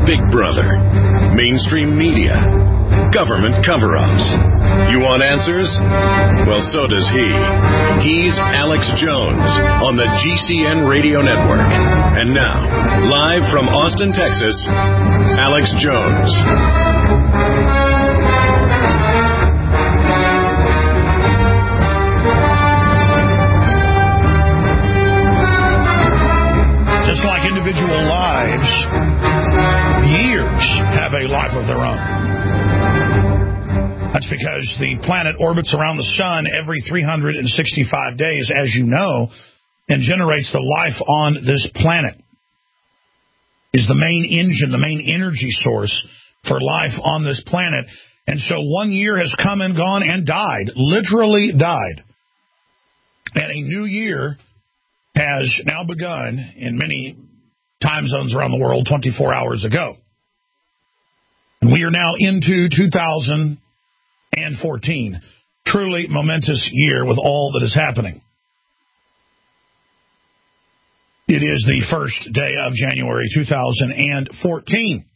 Big Brother, mainstream media, government cover-ups. You want answers? Well, so does he. He's Alex Jones on the GCN Radio Network. And now, live from Austin, Texas, Alex Jones. Just like individual lives, years have a life of their own. That's because the planet orbits around the sun every 365 days, as you know, and generates the life on this planet. Is the main engine, the main energy source for life on this planet. And so 1 year has come and gone and died, literally died. And a new year has now begun in many time zones around the world 24 hours ago. And we are now into 2014. Truly momentous year with all that is happening. It is the first day of January 2014.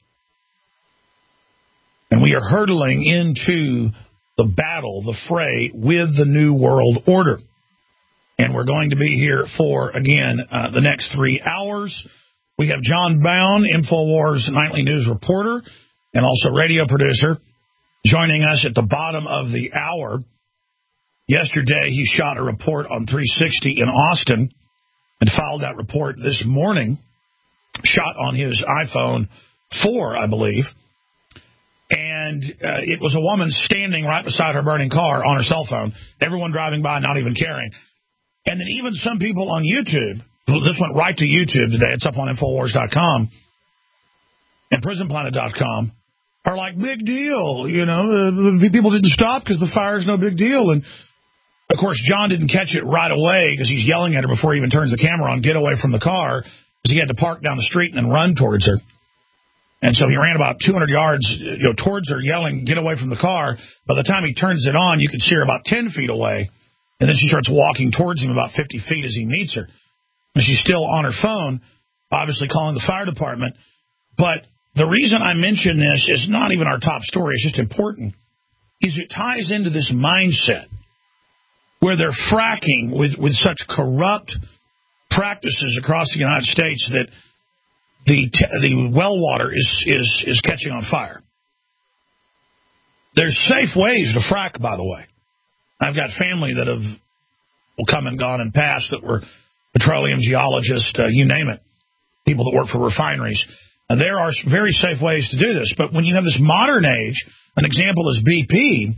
And we are hurtling into the battle, the fray with the New World Order. And we're going to be here for, again, the next 3 hours. We have John Bound, InfoWars nightly news reporter and also radio producer, joining us at the bottom of the hour. Yesterday, he shot a report on 360 in Austin and filed that report this morning, shot on his iPhone 4, I believe. And it was a woman standing right beside her burning car on her cell phone, everyone driving by, not even caring. And then even some people on YouTube, this went right to YouTube today, it's up on Infowars.com and PrisonPlanet.com, are like, big deal, you know, people didn't stop because the fire's no big deal. And, of course, John didn't catch it right away because he's yelling at her before he even turns the camera on, get away from the car, because he had to park down the street and then run towards her. And so he ran about 200 yards towards her, yelling, get away from the car. By the time he turns it on, you could see her about 10 feet away. And then she starts walking towards him about 50 feet as he meets her. And she's still on her phone, obviously calling the fire department. But the reason I mention this is not even our top story, it's just important, is it ties into this mindset where they're fracking with such corrupt practices across the United States that the well water is catching on fire. There's safe ways to frack, by the way. I've got family that have come and gone and passed that were petroleum geologists, you name it, people that work for refineries. And there are very safe ways to do this. But when you have this modern age, an example is BP,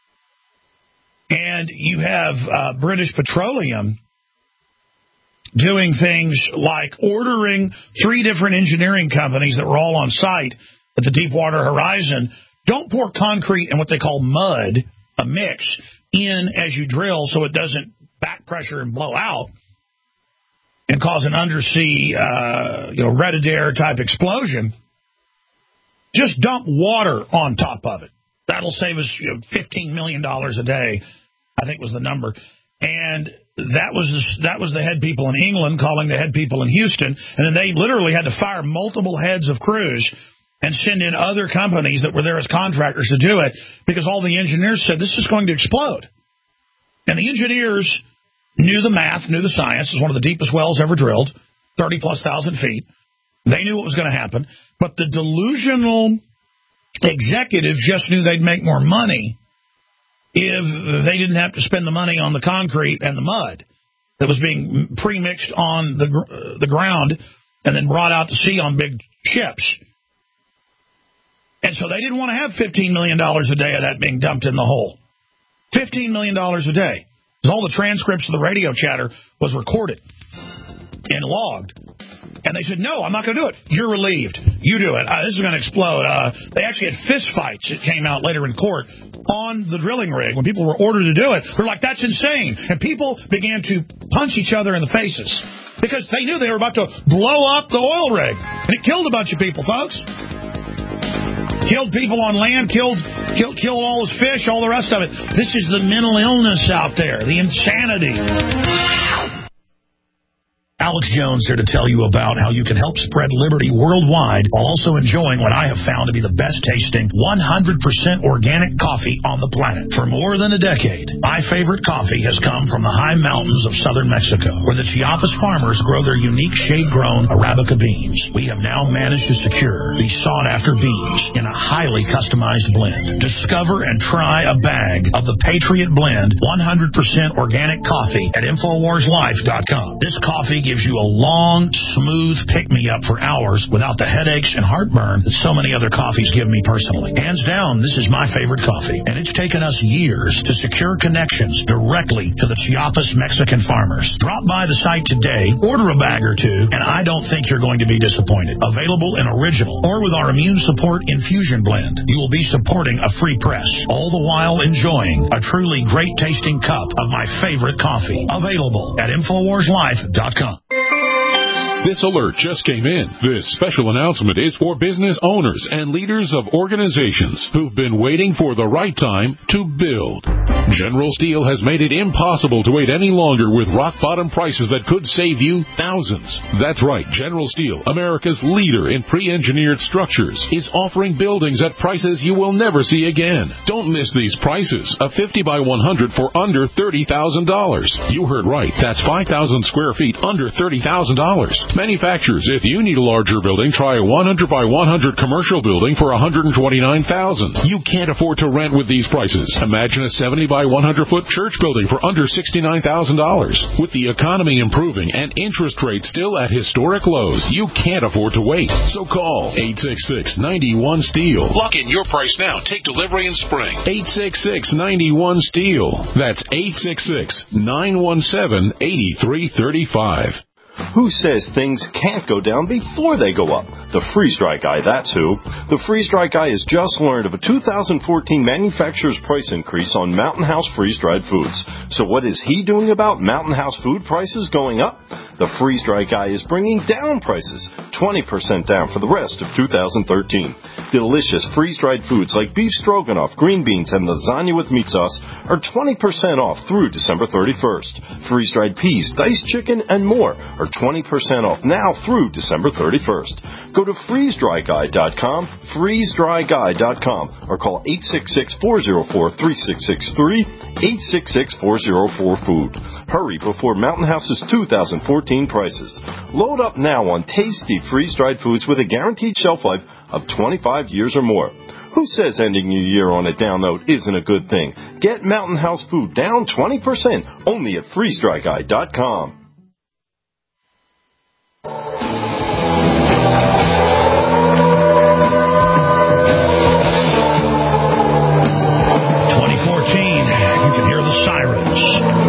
and you have British Petroleum doing things like ordering 3 different engineering companies that were all on site at the Deepwater Horizon, don't pour concrete and what they call mud, a mix, in as you drill so it doesn't back pressure and blow out and cause an undersea, Red-Adair type explosion. Just dump water on top of it. That'll save us $15 million a day, I think was the number. And that was the head people in England calling the head people in Houston. And then they literally had to fire multiple heads of crews and send in other companies that were there as contractors to do it because all the engineers said this is going to explode. And the engineers knew the math, knew the science. It was one of the deepest wells ever drilled, 30-plus thousand feet. They knew what was going to happen. But the delusional executives just knew they'd make more money if they didn't have to spend the money on the concrete and the mud that was being pre-mixed on the ground and then brought out to sea on big ships. And so they didn't want to have $15 million a day of that being dumped in the hole. $15 million a day. Because all the transcripts of the radio chatter was recorded and logged. And they said, no, I'm not going to do it. You're relieved. You do it. This is going to explode. They actually had fist fights. It came out later in court on the drilling rig. When people were ordered to do it, they're like, that's insane. And people began to punch each other in the faces because they knew they were about to blow up the oil rig. And it killed a bunch of people, folks. Killed people on land, killed all his fish, all the rest of it. This is the mental illness out there, the insanity. Alex Jones here to tell you about how you can help spread liberty worldwide while also enjoying what I have found to be the best tasting 100% organic coffee on the planet. For more than a decade, my favorite coffee has come from the high mountains of southern Mexico, where the Chiapas farmers grow their unique shade-grown Arabica beans. We have now managed to secure these sought-after beans in a highly customized blend. Discover and try a bag of the Patriot Blend 100% organic coffee at InfoWarsLife.com. This coffee gives you a long, smooth pick-me-up for hours without the headaches and heartburn that so many other coffees give me personally. Hands down, this is my favorite coffee, and it's taken us years to secure connections directly to the Chiapas Mexican farmers. Drop by the site today, order a bag or two, and I don't think you're going to be disappointed. Available in original or with our immune support infusion blend. You will be supporting a free press, all the while enjoying a truly great-tasting cup of my favorite coffee. Available at InfoWarsLife.com. This alert just came in. This special announcement is for business owners and leaders of organizations who've been waiting for the right time to build. General Steel has made it impossible to wait any longer with rock-bottom prices that could save you thousands. That's right. General Steel, America's leader in pre-engineered structures, is offering buildings at prices you will never see again. Don't miss these prices. A 50 by 100 for under $30,000. You heard right. That's 5,000 square feet under $30,000. Manufacturers, if you need a larger building, try a 100 by 100 commercial building for $129,000. You can't afford to rent with these prices. Imagine a 70 by 100-foot church building for under $69,000. With the economy improving and interest rates still at historic lows, you can't afford to wait. So call 866-91-STEEL. Lock in your price now. Take delivery in spring. 866-91-STEEL. That's 866-917-8335. Who says things can't go down before they go up? The freeze-dry guy, that's who. The freeze-dry guy has just learned of a 2014 manufacturer's price increase on Mountain House freeze-dried foods. So what is he doing about Mountain House food prices going up? The freeze-dry guy is bringing down prices, 20% down for the rest of 2013. Delicious freeze-dried foods like beef stroganoff, green beans, and lasagna with meat sauce are 20% off through December 31st. Freeze-dried peas, diced chicken, and more are 20% off now through December 31st. Go to freezedryguy.com, freezedryguy.com, or call 866-404-3663, 866-404-FOOD. Hurry before Mountain House's 2014 prices. Load up now on tasty freeze-dried foods with a guaranteed shelf life of 25 years or more. Who says ending your year on a down note isn't a good thing? Get Mountain House food down 20% only at freezedryguy.com. Sirens.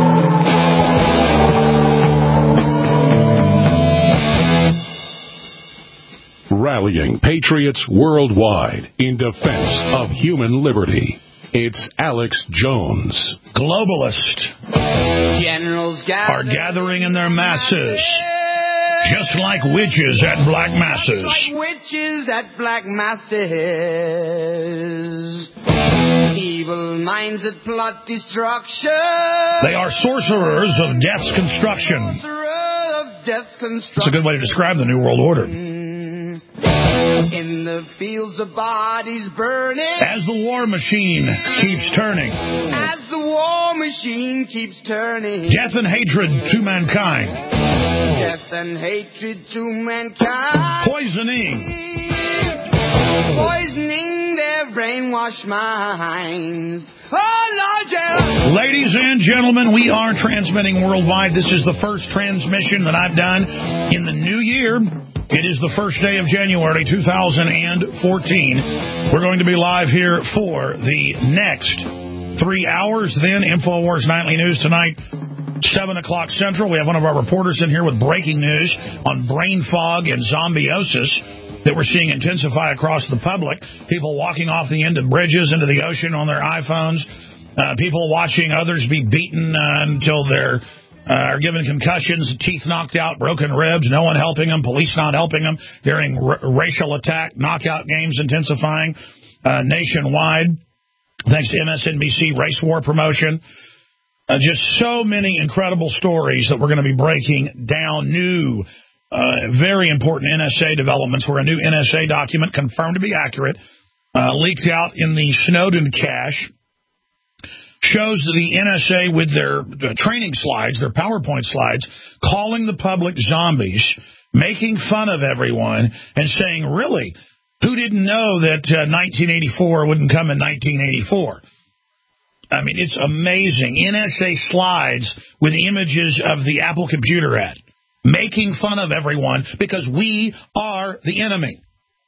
Rallying patriots worldwide in defense of human liberty. It's Alex Jones. Globalists are gathering in their masses, just like witches at black masses. Like witches at black masses. Evil minds that plot destruction. They are sorcerers of death's construction. That's a good way to describe the New World Order. In the fields of bodies burning. As the war machine keeps turning. As the war machine keeps turning. Death and hatred to mankind. Death and hatred to mankind. Poisoning their brainwashed minds. Oh, Lord, yeah. Ladies and gentlemen, we are transmitting worldwide. This is the first transmission that I've done in the new year. It is the first day of January 2014. We're going to be live here for the next 3 hours. Then InfoWars Nightly News tonight, 7 o'clock Central. We have one of our reporters in here with breaking news on brain fog and zombiosis that we're seeing intensify across the public. People walking off the end of bridges into the ocean on their iPhones. People watching others be beaten until they're are given concussions, teeth knocked out, broken ribs, no one helping them, police not helping them, hearing racial attack, knockout games intensifying nationwide, thanks to MSNBC race war promotion. Just so many incredible stories that we're going to be breaking down. New, very important NSA developments where a new NSA document confirmed to be accurate, leaked out in the Snowden cache, shows the NSA with their training slides, their PowerPoint slides, calling the public zombies, making fun of everyone, and saying, really, who didn't know that 1984 wouldn't come in 1984? I mean, it's amazing. NSA slides with images of the Apple computer ad, making fun of everyone because we are the enemy.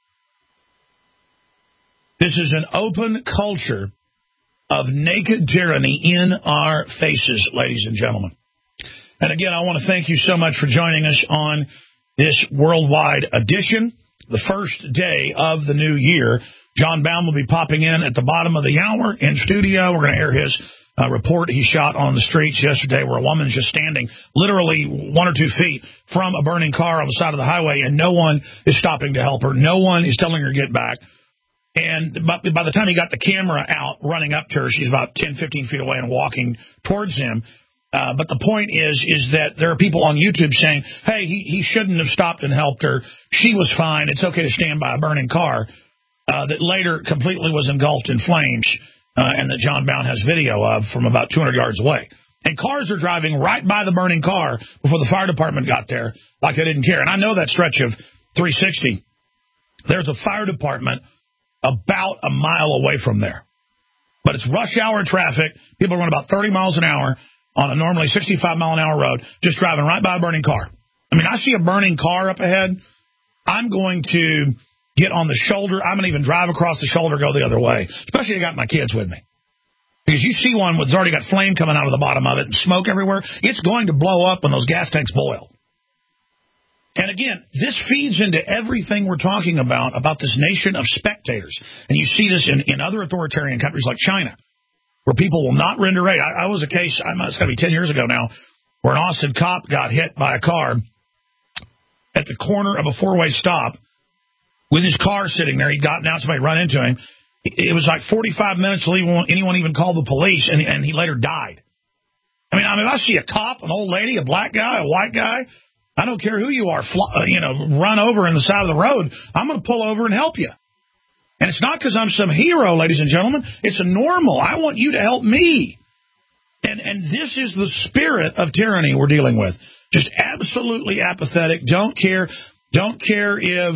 This is an open culture of naked tyranny in our faces, ladies and gentlemen. And again, I want to thank you so much for joining us on this worldwide edition, the first day of the new year. John Baum will be popping in at the bottom of the hour in studio. We're going to air his report he shot on the streets yesterday where a woman's just standing literally 1 or 2 feet from a burning car on the side of the highway, and no one is stopping to help her. No one is telling her to get back. And by the time he got the camera out, running up to her, she's about 10, 15 feet away and walking towards him. But the point is that there are people on YouTube saying, hey, he shouldn't have stopped and helped her. She was fine. It's okay to stand by a burning car. That later completely was engulfed in flames, and that John Bound has video of from about 200 yards away. And cars are driving right by the burning car before the fire department got there, like they didn't care. And I know that stretch of 360. There's a fire department about a mile away from there. But it's rush hour traffic. People are going about 30 miles an hour on a normally 65-mile-an-hour road, just driving right by a burning car. I mean, I see a burning car up ahead. I'm going to get on the shoulder. I'm going to even drive across the shoulder, go the other way, especially if I got my kids with me. Because you see one that's already got flame coming out of the bottom of it and smoke everywhere, it's going to blow up when those gas tanks boil. And again, this feeds into everything we're talking about this nation of spectators. And you see this in other authoritarian countries like China, where people will not render aid. I was a case, it's got to be 10 years ago now, where an Austin cop got hit by a car at the corner of a four-way stop with his car sitting there. He'd gotten out, somebody run into him. It was like 45 minutes till anyone even called the police, and he later died. I mean, if I see a cop, an old lady, a black guy, a white guy, I don't care who you are, run over in the side of the road, I'm going to pull over and help you. And it's not because I'm some hero, ladies and gentlemen. It's a normal. I want you to help me. And this is the spirit of tyranny we're dealing with. Just absolutely apathetic. Don't care if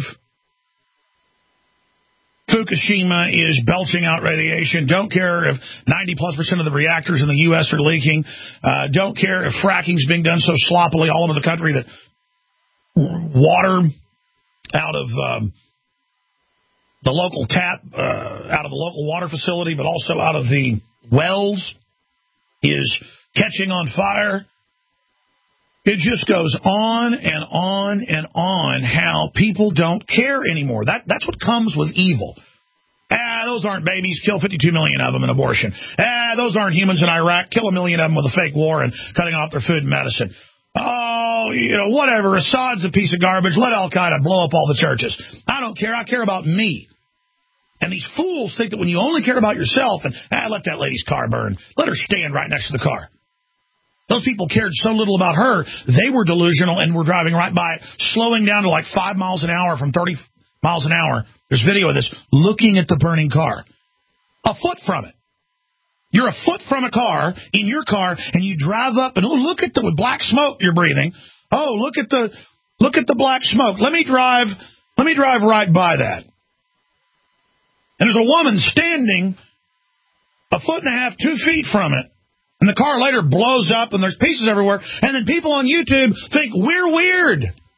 Fukushima is belching out radiation. Don't care if 90+% of the reactors in the U.S. are leaking. Don't care if fracking's being done so sloppily all over the country that water out of the local tap, out of the local water facility, but also out of the wells is catching on fire. It just goes on and on and on how people don't care anymore. That's what comes with evil. Those aren't babies. Kill 52 million of them in abortion. Those aren't humans in Iraq. Kill 1 million of them with a fake war and cutting off their food and medicine. Oh, whatever. Assad's a piece of garbage. Let Al-Qaeda blow up all the churches. I don't care. I care about me. And these fools think that when you only care about yourself and, let that lady's car burn. Let her stand right next to the car. Those people cared so little about her, they were delusional and were driving right by it, slowing down to like 5 miles an hour from 30 miles an hour. There's video of this, looking at the burning car. A foot from it. You're a foot from a car, in your car, and you drive up and look at the black smoke you're breathing. Oh, look at the black smoke. Let me drive right by that. And there's a woman standing a foot and a half, 2 feet from it. And the car later blows up and there's pieces everywhere. And then people on YouTube think we're weird.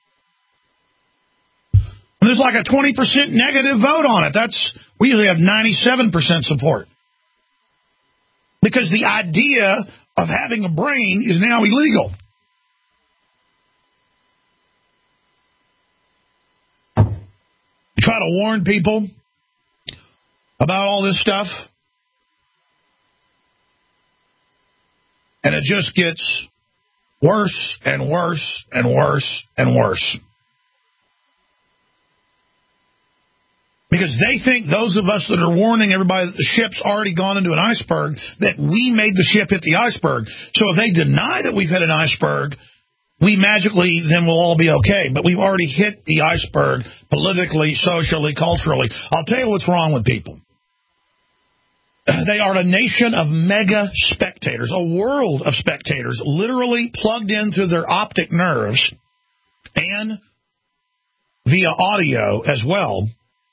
And there's like a 20% negative vote on it. We usually have 97% support. Because the idea of having a brain is now illegal. You try to warn people about all this stuff, and it just gets worse and worse and worse and worse. Because they think those of us that are warning everybody that the ship's already gone into an iceberg, that we made the ship hit the iceberg. So if they deny that we've hit an iceberg, we magically then will all be okay. But we've already hit the iceberg politically, socially, culturally. I'll tell you what's wrong with people. They are a nation of mega spectators, a world of spectators, literally plugged into their optic nerves and via audio as well,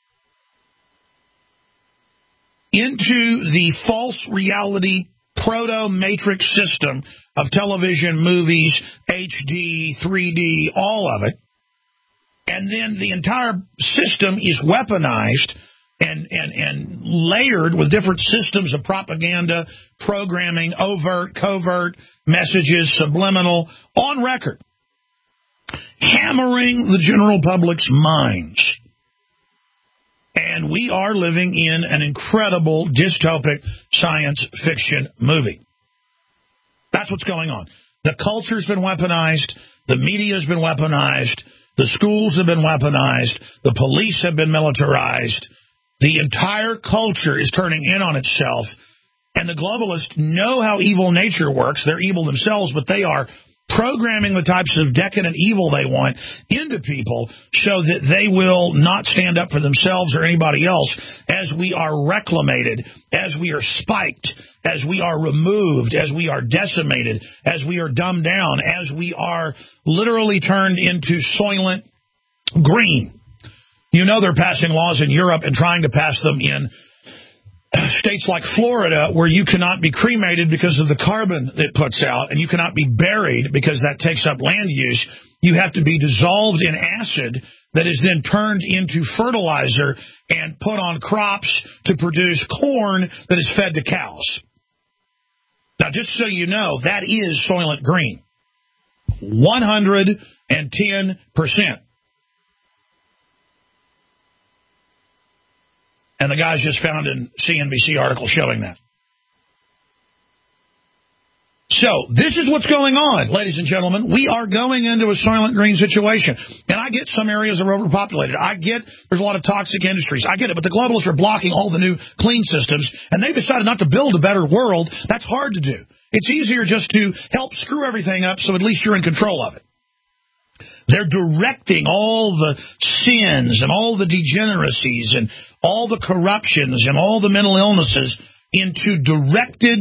into the false reality proto-matrix system of television, movies, HD, 3D, all of it. And then the entire system is weaponized and layered with different systems of propaganda, programming, overt, covert, messages, subliminal, on record, hammering the general public's minds. And we are living in an incredible dystopic science fiction movie. That's what's going on. The culture's been weaponized. The media's been weaponized. The schools have been weaponized. The police have been militarized. The entire culture is turning in on itself. And the globalists know how evil nature works. They're evil themselves, but they are programming the types of decadent evil they want into people so that they will not stand up for themselves or anybody else as we are reclamated, as we are spiked, as we are removed, as we are decimated, as we are dumbed down, as we are literally turned into Soylent Green. You know they're passing laws in Europe and trying to pass them in states like Florida, where you cannot be cremated because of the carbon it puts out, and you cannot be buried because that takes up land use. You have to be dissolved in acid that is then turned into fertilizer and put on crops to produce corn that is fed to cows. Now, just so you know, that is Soylent Green. 110%. And the guys just found a CNBC article showing that. So this is what's going on, ladies and gentlemen. We are going into a Soylent Green situation. And I get some areas are overpopulated. I get there's a lot of toxic industries. I get it. But the globalists are blocking all the new clean systems. And they've decided not to build a better world. That's hard to do. It's easier just to help screw everything up so at least you're in control of it. They're directing all the sins and all the degeneracies and all the corruptions and all the mental illnesses into directed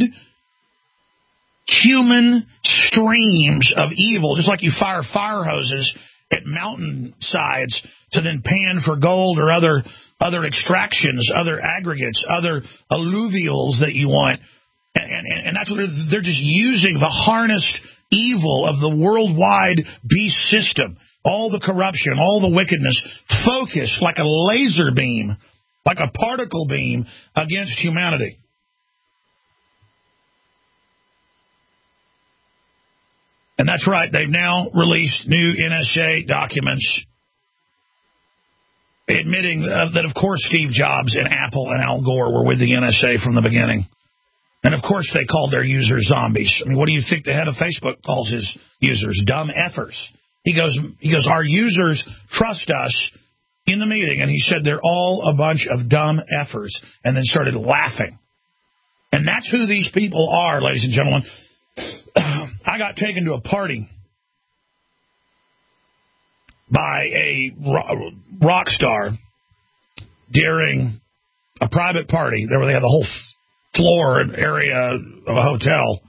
human streams of evil, just like you fire fire hoses at mountainsides to then pan for gold or other extractions, other aggregates, other alluvials that you want. And that's what they're just using the harnessed evil of the worldwide beast system, all the corruption, all the wickedness, focused like a laser beam, like a particle beam against humanity. And that's right, they've now released new NSA documents admitting that, of course, Steve Jobs and Apple and Al Gore were with the NSA from the beginning. And, of course, they called their users zombies. I mean, what do you think the head of Facebook calls his users? Dumb effers. He goes, our users trust us in the meeting. And he said they're all a bunch of dumb effers, and then started laughing. And that's who these people are, ladies and gentlemen. I got taken to a party by a rock star during a private party. There they had the whole floor and area of a hotel,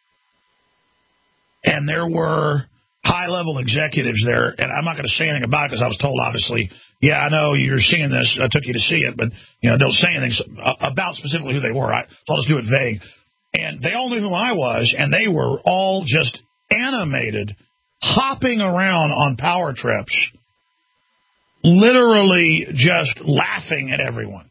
and there were high-level executives there, and I'm not going to say anything about it because I was told, obviously, yeah, I know you're seeing this, I took you to see it, but don't say anything about specifically who they were. So I'll just do it vague. And they all knew who I was, and they were all just animated, hopping around on power trips, literally just laughing at everyone.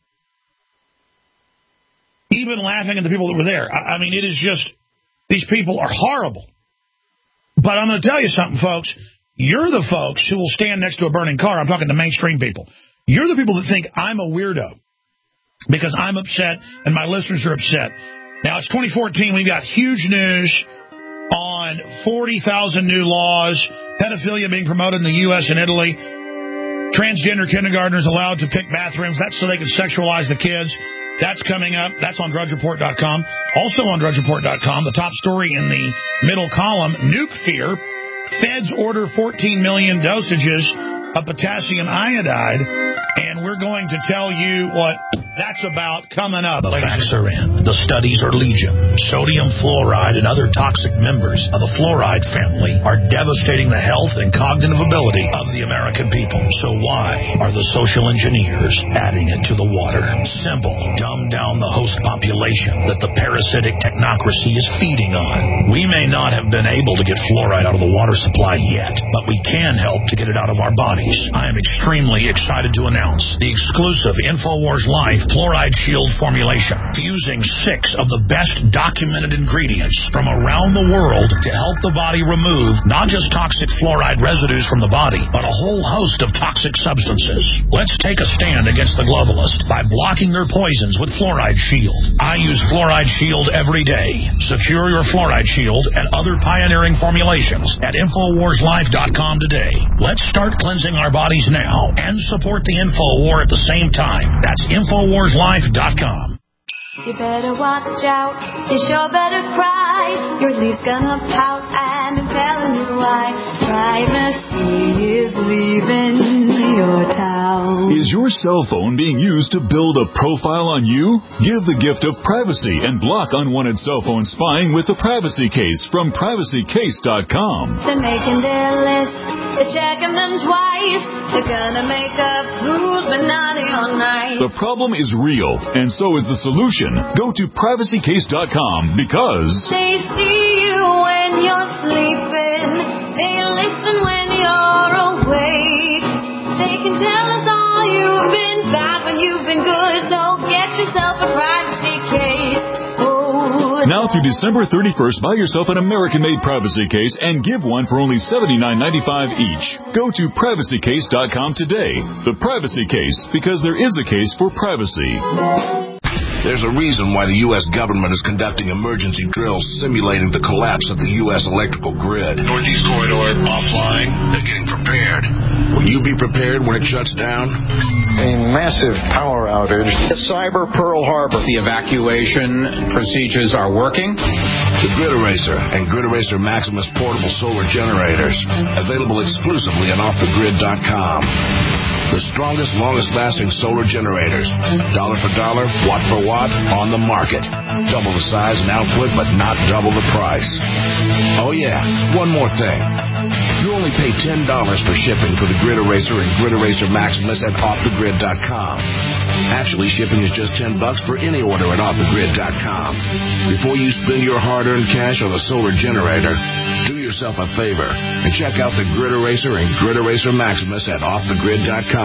Even laughing at the people that were there. I mean, it is just, these people are horrible. But I'm going to tell you something, folks. You're the folks who will stand next to a burning car. I'm talking to mainstream people. You're the people that think I'm a weirdo because I'm upset and my listeners are upset. Now, it's 2014. We've got huge news on 40,000 new laws, pedophilia being promoted in the U.S. and Italy, Transgender kindergartners allowed to pick bathrooms. That's so they can sexualize the kids. That's coming up. That's on DrudgeReport.com. Also on DrudgeReport.com, the top story in the middle column, nuke fear. Feds order 14 million dosages of potassium iodide, and we're going to tell you what that's about coming up. The facts are in. The studies are legion. Sodium fluoride and other toxic members of the fluoride family are devastating the health and cognitive ability of the American people. So why are the social engineers adding it to the water? Simple. Dumb down the host population that the parasitic technocracy is feeding on. We may not have been able to get fluoride out of the water supply yet, but we can help to get it out of our bodies. I am extremely excited to announce the exclusive InfoWars Life Fluoride Shield formulation, fusing 6 of the best documented ingredients from around the world to help the body remove not just toxic fluoride residues from the body, but a whole host of toxic substances. Let's take a stand against the globalists by blocking their poisons with Fluoride Shield. I use Fluoride Shield every day. Secure your Fluoride Shield and other pioneering formulations at InfoWarsLife.com today. Let's start cleansing our bodies now and support the info war at the same time. That's InfoWarsLife.com. You better watch out, you sure better cry. Your leaf's gonna pout, and I'm telling you why. Privacy is leaving your town. Is your cell phone being used to build a profile on you? Give the gift of privacy and block unwanted cell phone spying with the Privacy Case from PrivacyCase.com. They're making their list, they're checking them twice. They're gonna make up who's been naughty all night. The problem is real, and so is the solution. Go to PrivacyCase.com because they see you when you're sleeping. They listen when you're awake. They can tell us all you've been bad when you've been good. So get yourself a privacy case. Oh, now through December 31st, buy yourself an American-made privacy case and give one for only $79.95 each. Go to PrivacyCase.com today. The Privacy Case, because there is a case for privacy. There's a reason why the U.S. government is conducting emergency drills simulating the collapse of the U.S. electrical grid. Northeast Corridor offline. They're getting prepared. Will you be prepared when it shuts down? A massive power outage. Cyber Pearl Harbor. The evacuation procedures are working. The Grid Eraser and Grid Eraser Maximus portable solar generators. Available exclusively on OffTheGrid.com. The strongest, longest-lasting solar generators. Dollar for dollar, watt for watt, on the market. Double the size and output, but not double the price. Oh, yeah, one more thing. You only pay $10 for shipping for the Grid Eraser and Grid Eraser Maximus at OffTheGrid.com. Actually, shipping is just $10 for any order at OffTheGrid.com. Before you spend your hard-earned cash on a solar generator, do yourself a favor and check out the Grid Eraser and Grid Eraser Maximus at OffTheGrid.com.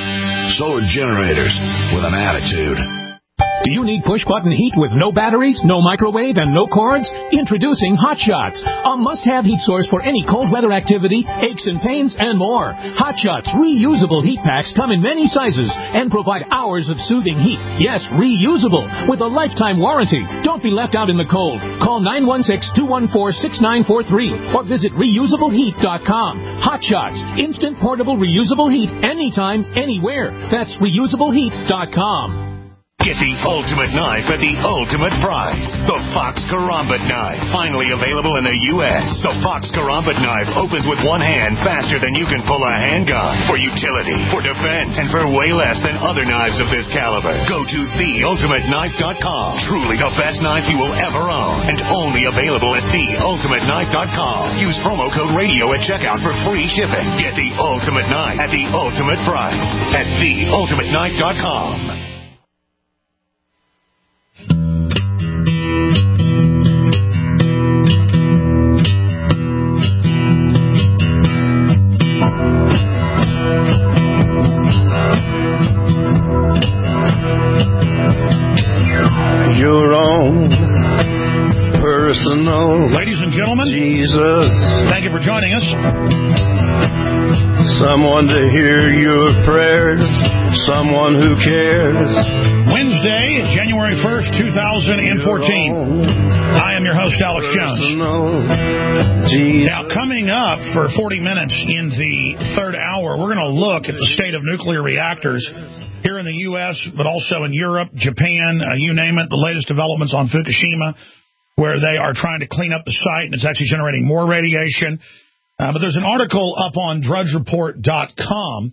Solar generators with an attitude. Do you need push-button heat with no batteries, no microwave, and no cords? Introducing Hot Shots, a must-have heat source for any cold weather activity, aches and pains, and more. Hot Shots reusable heat packs come in many sizes and provide hours of soothing heat. Yes, reusable, with a lifetime warranty. Don't be left out in the cold. Call 916-214-6943 or visit reusableheat.com. Hot Shots, instant portable reusable heat anytime, anywhere. That's reusableheat.com. Get the ultimate knife at the ultimate price. The Fox Karambit knife, finally available in the U.S. The Fox Karambit knife opens with one hand faster than you can pull a handgun. For utility, for defense, and for way less than other knives of this caliber. Go to TheUltimateKnife.com. Truly the best knife you will ever own, and only available at TheUltimateKnife.com. Use promo code radio at checkout for free shipping. Get the ultimate knife at the ultimate price at TheUltimateKnife.com. Your own personal ladies and gentlemen, Jesus. Thank you for joining us. Someone to hear your prayers, someone who cares. Wednesday, January 1st, 2014. I am your host, Alex Jones. Now, coming up for 40 minutes in the third hour, we're going to look at the state of nuclear reactors here in the U.S., but also in Europe, Japan, you name it, the latest developments on Fukushima, where they are trying to clean up the site, and it's actually generating more radiation. But there's an article up on drudgereport.com.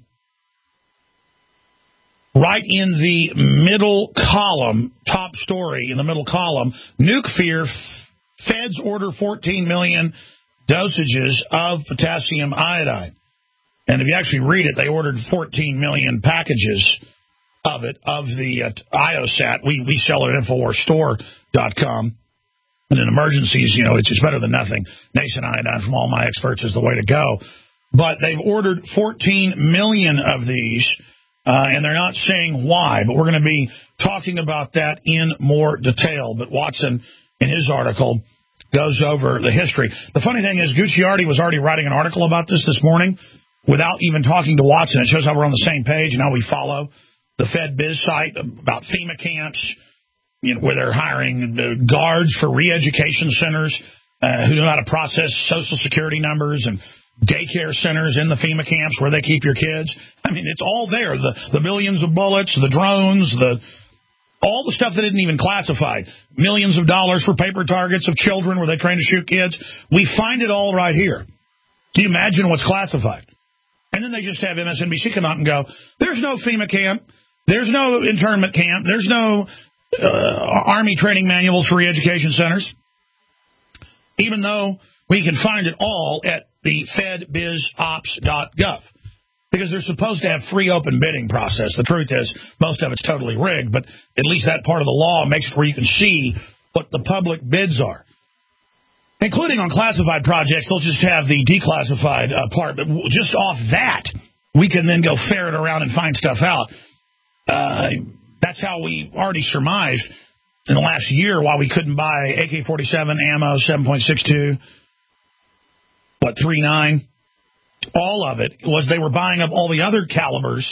Right in the middle column, top story in the middle column, nuke fear, feds order 14 million dosages of potassium iodide. And if you actually read it, they ordered 14 million packages of it, of the IOSAT. We sell it at InfoWarsStore.com. And in emergencies, you know, it's better than nothing. Nascent iodine from all my experts is the way to go. But they've ordered 14 million of these. And they're not saying why, but we're going to be talking about that in more detail. But Watson, in his article, goes over the history. The funny thing is, Gucciardi was already writing an article about this morning without even talking to Watson. It shows how we're on the same page and how we follow the Fed Biz site about FEMA camps, you know, where they're hiring guards for re-education centers who know how to process Social Security numbers, and daycare centers in the FEMA camps where they keep your kids. I mean, it's all there. The millions of bullets, the drones, all the stuff that isn't even classified. Millions of dollars for paper targets of children where they train to shoot kids. We find it all right here. Can you imagine what's classified? And then they just have MSNBC come out and go, there's no FEMA camp. There's no internment camp. There's no Army training manuals for re-education centers. Even though we can find it all at the fedbizops.gov, because they're supposed to have free open bidding process. The truth is, most of it's totally rigged, but at least that part of the law makes it where you can see what the public bids are. Including on classified projects, they'll just have the declassified part, but just off that, we can then go ferret around and find stuff out. That's how we already surmised in the last year why we couldn't buy AK-47 ammo, 7.62, 3.9, all of it was they were buying up all the other calibers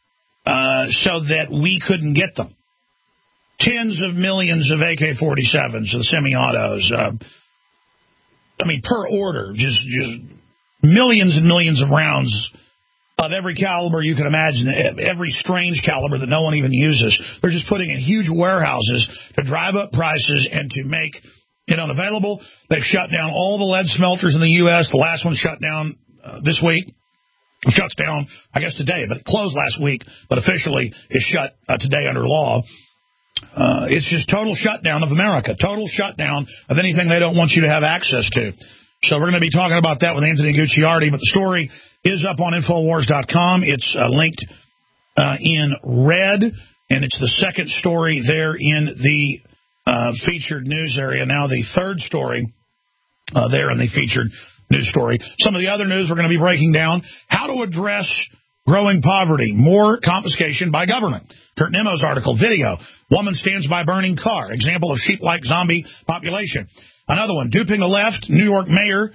so that we couldn't get them. Tens of millions of AK-47s, the semi-autos. I mean, per order, just millions and millions of rounds of every caliber you can imagine, every strange caliber that no one even uses. They're just putting in huge warehouses to drive up prices and to make it unavailable. They've shut down all the lead smelters in the U.S. The last one shut down this week. It shuts down, I guess, today, but it closed last week, but officially is shut today under law. It's just total shutdown of America, total shutdown of anything they don't want you to have access to. So we're going to be talking about that with Anthony Gucciardi, but the story is up on Infowars.com. It's linked in red, and it's the second story there in the featured news area. Now the third story there in the featured news story. Some of the other news we're going to be breaking down: how to address growing poverty, more confiscation by government. Kurt Nemo's article, video, woman stands by burning car, example of sheep-like zombie population. Another one, duping the left, New York mayor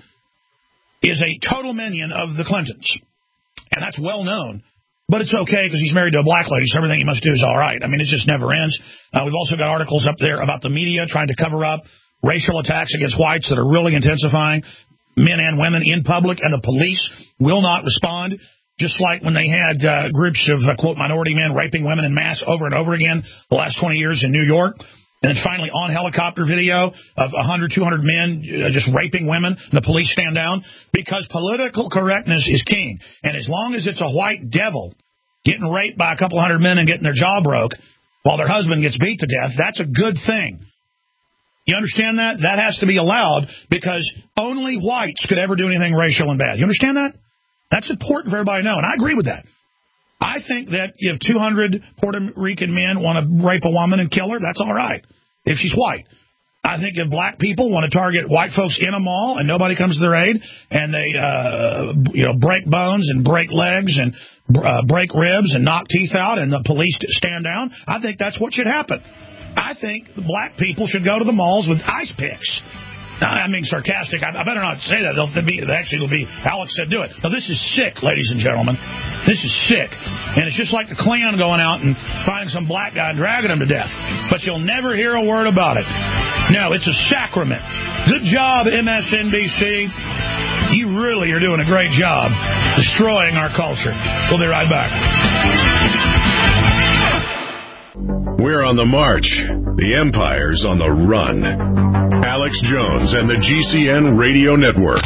is a total minion of the Clintons. And that's well known. But it's okay because he's married to a black lady, so everything he must do is all right. I mean, it just never ends. We've also got articles up there about the media trying to cover up racial attacks against whites that are really intensifying, men and women in public, and the police will not respond. Just like when they had groups of, quote, minority men raping women in mass over and over again the last 20 years in New York. And then finally on helicopter video of 100, 200 men just raping women, and the police stand down, because political correctness is king. And as long as it's a white devil getting raped by a couple hundred men and getting their jaw broke while their husband gets beat to death, that's a good thing. You understand that? That has to be allowed, because only whites could ever do anything racial and bad. You understand that? That's important for everybody to know, and I agree with that. I think that if 200 Puerto Rican men want to rape a woman and kill her, that's all right, if she's white. I think if black people want to target white folks in a mall and nobody comes to their aid, and they break bones and break legs and break ribs and knock teeth out, and the police stand down, I think that's what should happen. I think the black people should go to the malls with ice picks I mean, sarcastic. I better not say that. It'll be, Alex said do it. No, this is sick, ladies and gentlemen. This is sick. And it's just like the Klan going out and finding some black guy and dragging him to death. But you'll never hear a word about it. No, it's a sacrament. Good job, MSNBC. You really are doing a great job destroying our culture. We'll be right back. We're on the march. The empire's on the run. Alex Jones and the GCN Radio Network.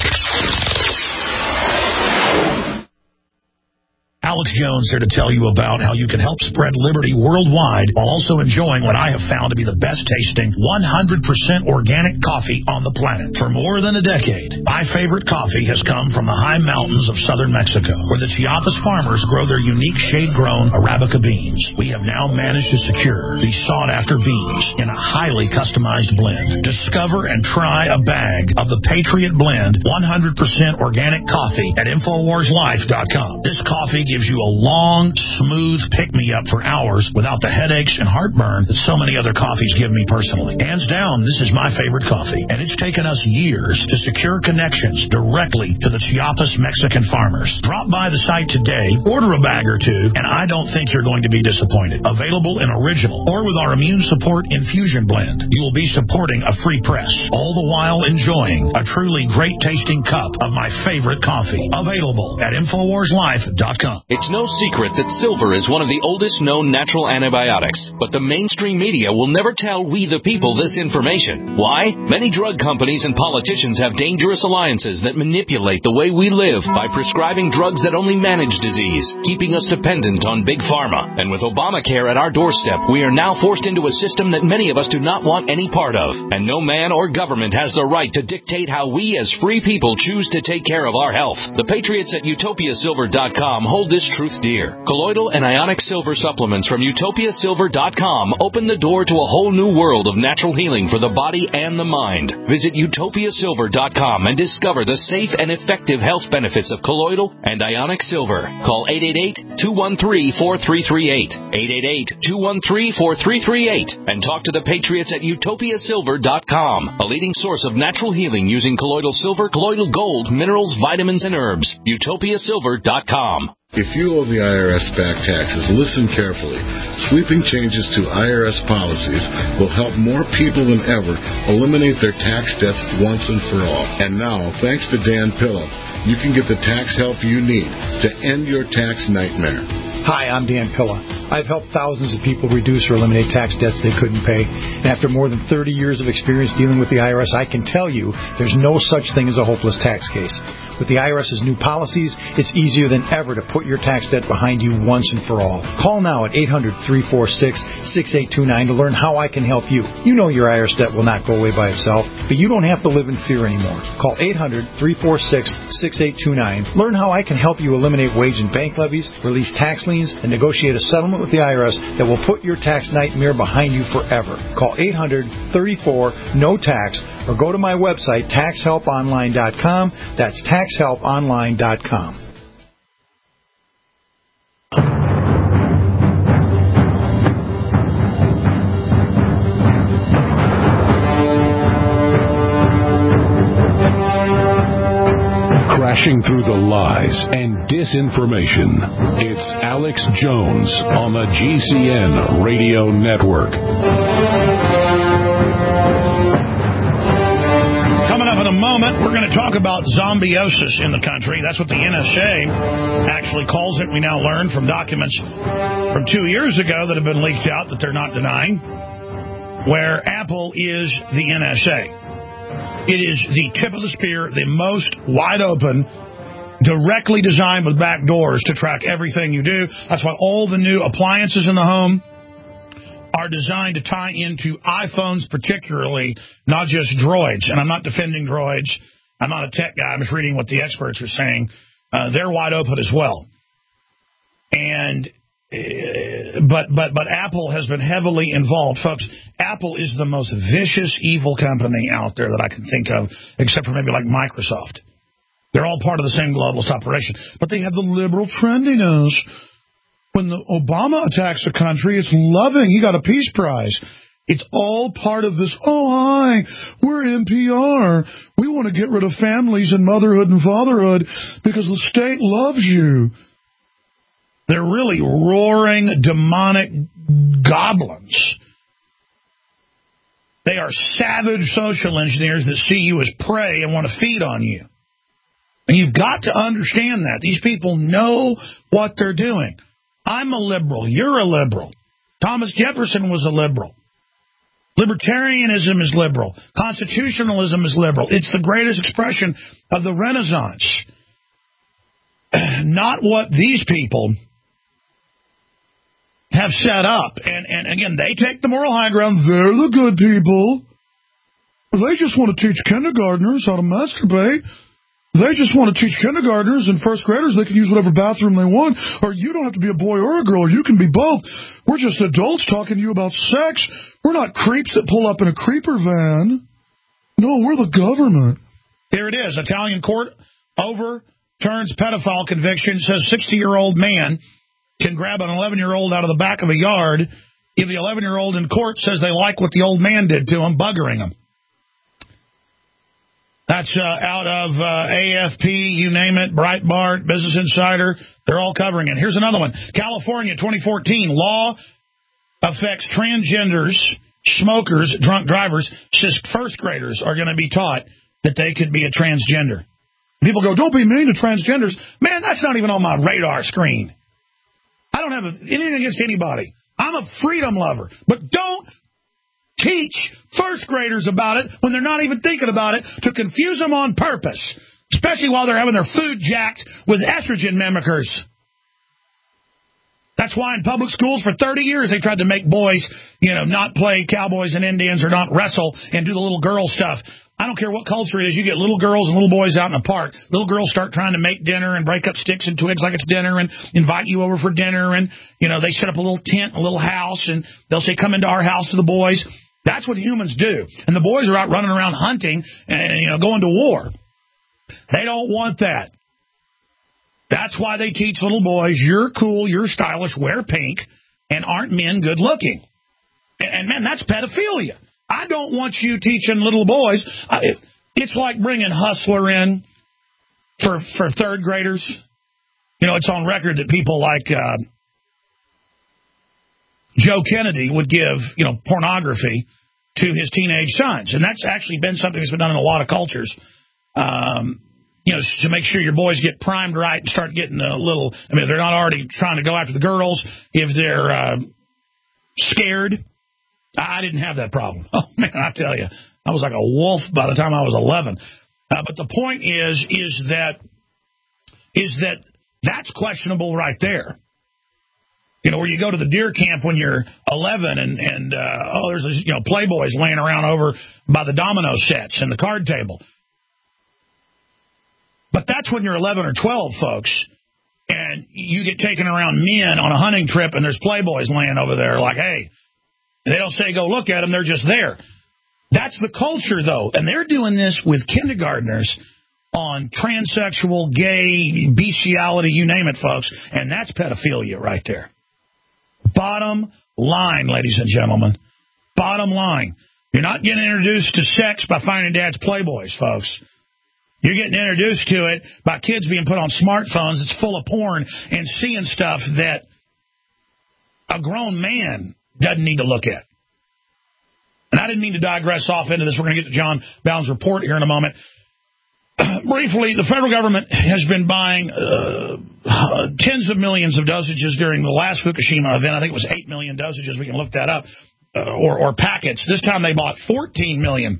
Alex Jones here to tell you about how you can help spread liberty worldwide while also enjoying what I have found to be the best tasting 100% organic coffee on the planet. For more than a decade, my favorite coffee has come from the high mountains of southern Mexico, where the Chiapas farmers grow their unique shade-grown Arabica beans. We have now managed to secure these sought-after beans in a highly customized blend. Discover and try a bag of the Patriot Blend 100% organic coffee at InfoWarsLife.com. This coffee gives you a long, smooth pick-me-up for hours without the headaches and heartburn that so many other coffees give me personally. Hands down, this is my favorite coffee, and it's taken us years to secure connections directly to the Chiapas Mexican farmers. Drop by the site today, order a bag or two, and I don't think you're going to be disappointed. Available in original or with our immune support infusion blend. You will be supporting a free press, all the while enjoying a truly great-tasting cup of my favorite coffee. Available at InfoWarsLife.com. It's no secret that silver is one of the oldest known natural antibiotics, but the mainstream media will never tell we the people this information. Why? Many drug companies and politicians have dangerous alliances that manipulate the way we live by prescribing drugs that only manage disease, keeping us dependent on big pharma. And with Obamacare at our doorstep, we are now forced into a system that many of us do not want any part of. And no man or government has the right to dictate how we as free people choose to take care of our health. The patriots at UtopiaSilver.com hold this truth dear. Colloidal and ionic silver supplements from UtopiaSilver.com open the door to a whole new world of natural healing for the body and the mind. Visit UtopiaSilver.com and discover the safe and effective health benefits of colloidal and ionic silver. Call 888-213-4338. 888-213-4338 and talk to the patriots at UtopiaSilver.com, a leading source of natural healing using colloidal silver, colloidal gold, minerals, vitamins, and herbs. UtopiaSilver.com. If you owe the IRS back taxes, listen carefully. Sweeping changes to IRS policies will help more people than ever eliminate their tax debts once and for all. And now, thanks to Dan Pilla, you can get the tax help you need to end your tax nightmare. Hi, I'm Dan Pilla. I've helped thousands of people reduce or eliminate tax debts they couldn't pay. And after more than 30 years of experience dealing with the IRS, I can tell you there's no such thing as a hopeless tax case. With the IRS's new policies, it's easier than ever to put your tax debt behind you once and for all. Call now at 800-346-6829 to learn how I can help you. You know your IRS debt will not go away by itself, but you don't have to live in fear anymore. Call 800-346-6829. Learn how I can help you eliminate wage and bank levies, release tax liens, and negotiate a settlement with the IRS that will put your tax nightmare behind you forever. Call 800-34-NO-TAX or go to my website, taxhelponline.com. That's taxhelponline.com. Crashing through the lies and disinformation. It's Alex Jones on the GCN Radio Network. Coming up in a moment, we're going to talk about zombiosis in the country. That's what the NSA actually calls it. We now learn from documents from 2 years ago that have been leaked out that they're not denying, where Apple is the NSA. It is the tip of the spear, the most wide open, directly designed with back doors to track everything you do. That's why all the new appliances in the home are designed to tie into iPhones particularly, not just Droids. And I'm not defending Droids. I'm not a tech guy. I'm just reading what the experts are saying. They're wide open as well. And but Apple has been heavily involved. Folks, Apple is the most vicious, evil company out there that I can think of, except for maybe like Microsoft. They're all part of the same globalist operation. But they have the liberal trendiness. When the Obama attacks a country, it's loving. He got a Peace Prize. It's all part of this, oh, hi, we're NPR. We want to get rid of families and motherhood and fatherhood because the state loves you. They're really roaring, demonic goblins. They are savage social engineers that see you as prey and want to feed on you. And you've got to understand that. These people know what they're doing. I'm a liberal. You're a liberal. Thomas Jefferson was a liberal. Libertarianism is liberal. Constitutionalism is liberal. It's the greatest expression of the Renaissance. Not what these people have set up. And again, they take the moral high ground. They're the good people. They just want to teach kindergartners how to masturbate. They just want to teach kindergartners and first graders they can use whatever bathroom they want. Or you don't have to be a boy or a girl. You can be both. We're just adults talking to you about sex. We're not creeps that pull up in a creeper van. No, we're the government. Here it is. Italian court overturns pedophile conviction. Says 60-year-old man can grab an 11-year-old out of the back of a yard if the 11-year-old in court says they like what the old man did to him, buggering him. That's out of AFP, you name it, Breitbart, Business Insider. They're all covering it. Here's another one. California, 2014, law affects transgenders, smokers, drunk drivers. Says first graders are going to be taught that they could be a transgender. People go, don't be mean to transgenders. Man, that's not even on my radar screen. I don't have anything against anybody. I'm a freedom lover. But don't teach first graders about it when they're not even thinking about it, to confuse them on purpose, especially while they're having their food jacked with estrogen mimickers. That's why in public schools for 30 years they tried to make boys, not play cowboys and Indians or not wrestle and do the little girl stuff. I don't care what culture it is. You get little girls and little boys out in the park. Little girls start trying to make dinner and break up sticks and twigs like it's dinner and invite you over for dinner. And, they set up a little tent, a little house, and they'll say, come into our house to the boys. That's what humans do. And the boys are out running around hunting and, going to war. They don't want that. That's why they teach little boys, you're cool, you're stylish, wear pink, and aren't men good looking. And man, that's pedophilia. I don't want you teaching little boys. It's like bringing Hustler in for third graders. It's on record that people like Joe Kennedy would give, pornography to his teenage sons. And that's actually been something that's been done in a lot of cultures, to make sure your boys get primed right and start getting a little, they're not already trying to go after the girls. If they're scared. I didn't have that problem. Oh, man, I tell you, I was like a wolf by the time I was 11. But the point is that that's questionable right there. Where you go to the deer camp when you're 11 and there's this, Playboys laying around over by the domino sets and the card table. But that's when you're 11 or 12, folks, and you get taken around men on a hunting trip and there's Playboys laying over there like, hey, they don't say go look at them, they're just there. That's the culture, though, and they're doing this with kindergartners on transsexual, gay, bestiality, you name it, folks, and that's pedophilia right there. Bottom line, ladies and gentlemen. Bottom line. You're not getting introduced to sex by finding dad's Playboys, folks. You're getting introduced to it by kids being put on smartphones that's full of porn and seeing stuff that a grown man doesn't need to look at. And I didn't mean to digress off into this. We're going to get to John Bowden's report here in a moment. Briefly, the federal government has been buying tens of millions of dosages during the last Fukushima event. I think it was 8 million dosages. We can look that up. Or packets. This time they bought 14 million